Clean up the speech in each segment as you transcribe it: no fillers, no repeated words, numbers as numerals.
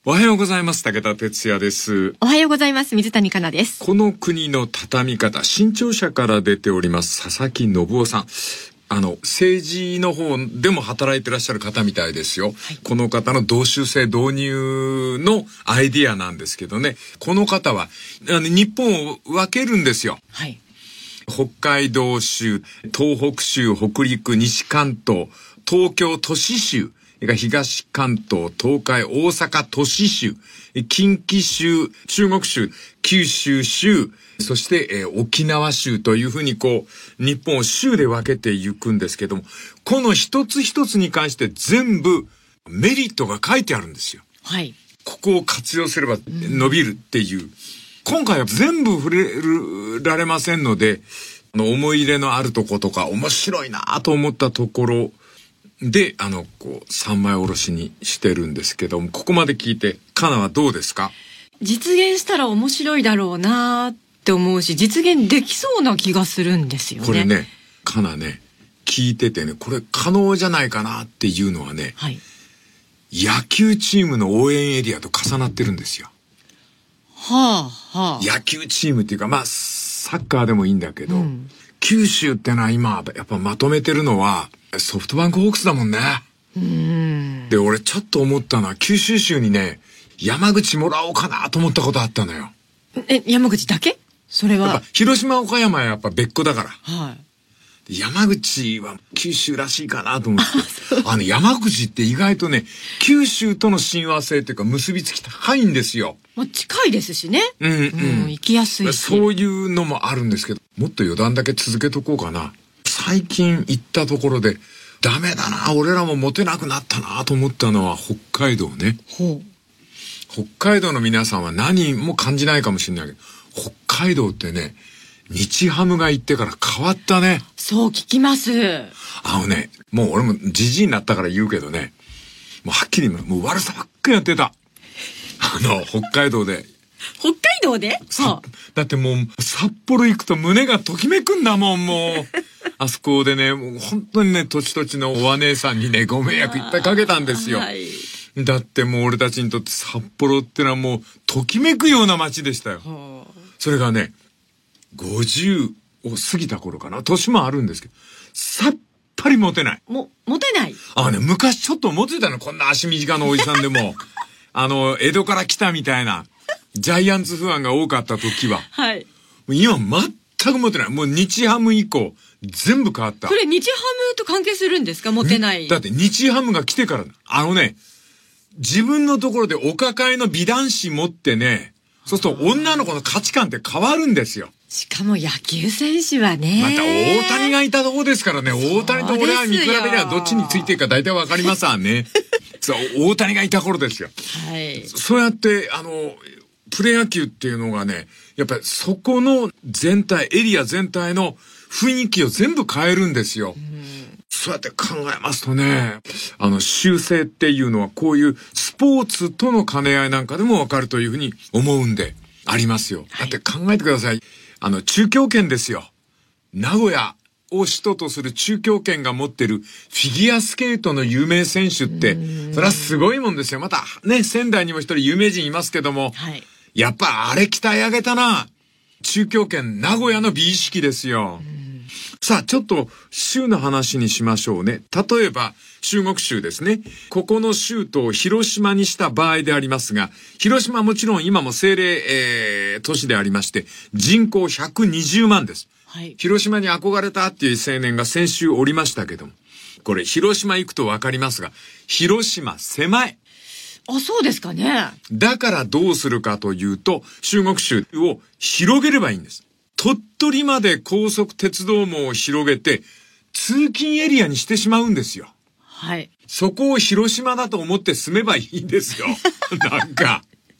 おはようございます。武田哲也です。 おはようございます。水谷香奈です。 この国の畳み方、新潮社から出ております佐々木信夫さん。政治の方でも働いてらっしゃる方みたいですよ。はい、この方の同州制導入のアイディアなんですけどね。この方は日本を分けるんですよ。 はい。 北海道州、東北州、北陸、西関東、東京都市州。東関東、東海、大阪都市州、近畿州、中国州、九州州、そして、沖縄州というふうに日本を州で分けていくんですけども、この一つ一つに関して全部メリットが書いてあるんですよ。 はい。 ここを活用すれば伸びるっていう。今回は全部触れられませんので、思い入れのあるとことか面白いなと思ったところ、で、三枚おろしにしてるんですけども、ここまで聞いて、カナはどうですか？ 実現したら面白いだろうなって思うし、実現できそうな気がするんですよね。 これね、カナね、聞いててね、これ可能じゃないかなっていうのはね、 はい、 野球チームの応援エリアと重なってるんですよ。 はあ、はあ。 野球チームっていうか、サッカーでもいいんだけど、九州ってのは今、やっぱまとめてるのは、ソフトバンクホークスだもんね。で、俺ちょっと思ったのは、九州州にね、山口もらおうかなと思ったことあったのよ。 山口だけ？それは。 やっぱ広島、岡山はやっぱ別個だから。 はい。 山口は九州らしいかなと思って。山口って意外とね、九州との親和性というか結びつき高いんですよ。 近いですしね。行きやすいし。 そういうのもあるんですけど、もっと余談だけ続けとこうかな。最近行ったところで、ダメだな、俺らもモテなくなったなと思ったのは北海道ね。北海道の皆さんは何も感じないかもしれないけど、北海道ってね、日ハムが行ってから変わったね。 そう聞きます。 もう俺もじじいになったから言うけどね、もうはっきりもう悪さばっかりやってた。北海道で。 北海道で？ だってもう札幌行くと胸がときめくんだもん、もう。あそこでね、もう本当にね、土地土地のお姉さんにね、ご迷惑いっぱいかけたんですよ。はい、だってもう俺たちにとって札幌ってのはもうときめくような街でしたよ。それがね、50を過ぎた頃かな、年もあるんですけど、さっぱりモテない。 モテない？ 昔ちょっとモテたの、こんな足短のおじさんでも。江戸から来たみたいな、ジャイアンツファンが多かった時は。 はい。 今全くモテない。もう日ハム以降、全部変わった。 それ日ハムと関係するんですか？モテない。 だって日ハムが来てから、自分のところでお抱えの美男子持ってね、そうすると女の子の価値観って変わるんですよ。 しかも野球選手はね。 また大谷がいたとこですからね、大谷と俺は見比べりゃどっちについていくか大体わかりますわね。そう、大谷がいた頃ですよ。 はい。 そうやって、プロ野球っていうのがね、やっぱりそこの全体、エリア全体の雰囲気を全部変えるんですよ。そうやって考えますとね、修正っていうのはこういうスポーツとの兼ね合いなんかでもわかるというふうに思うんで、ありますよ。だって考えてください。中京圏ですよ。名古屋を首都とする中京圏が持ってるフィギュアスケートの有名選手って、それはすごいもんですよ。またね、仙台にも一人有名人いますけども、はい、やっぱあれ鍛え上げたな。中京圏名古屋の美意識ですよ。さあ、ちょっと州の話にしましょうね。例えば、中国州ですね。ここの州都を広島にした場合でありますが、広島はもちろん今も政令、都市でありまして、人口120万です。はい、広島に憧れたっていう青年が先週おりましたけども、これ広島行くとわかりますが、広島狭い。 そうですかね。 だからどうするかというと、中国州を広げればいいんです。鳥取まで高速鉄道網を広げて、通勤エリアにしてしまうんですよ。 はい。 そこを広島だと思って住めばいいんですよ。なんか。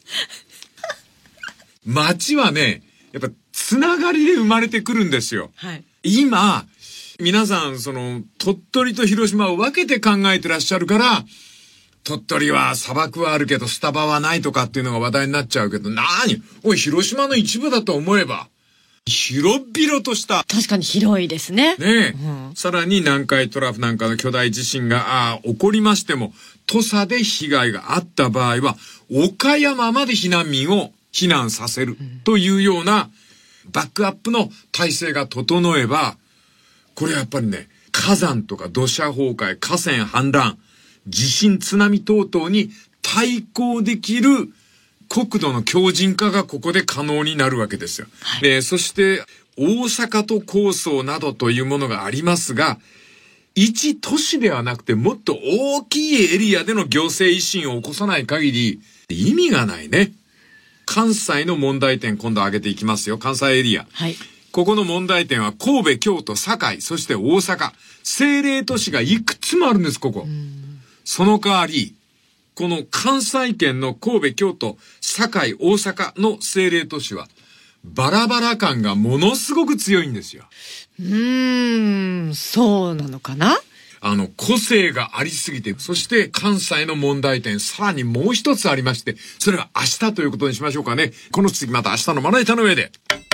街はね、やっぱつながりで生まれてくるんですよ。 はい。 今、皆さん、鳥取と広島を分けて考えてらっしゃるから、鳥取は砂漠はあるけどスタバはないとかっていうのが話題になっちゃうけど、おい、広島の一部だと思えば、 広々とした。 確かに広いですね。 ねえ。さらに南海トラフなんかの巨大地震が起こりましても、土佐で被害があった場合は、岡山まで避難民を避難させるというようなバックアップの体制が整えば、これやっぱりね、火山とか土砂崩壊、河川氾濫、地震津波等々に対抗できる国土の強靭化がここで可能になるわけですよ。はい、そして大阪都構想などというものがありますが、一都市ではなくてもっと大きいエリアでの行政維新を起こさない限り意味がないね。関西の問題点今度挙げていきますよ。関西エリア。 はい。 ここの問題点は神戸、京都、堺、そして大阪。政令都市がいくつもあるんです、ここ。その代わり、この関西圏の神戸、京都、堺、大阪の政令都市は、バラバラ感がものすごく強いんですよ。 そうなのかな？ 個性がありすぎて、そして関西の問題点、さらにもう一つありまして、それは明日ということにしましょうかね。この次また明日のまな板の上で。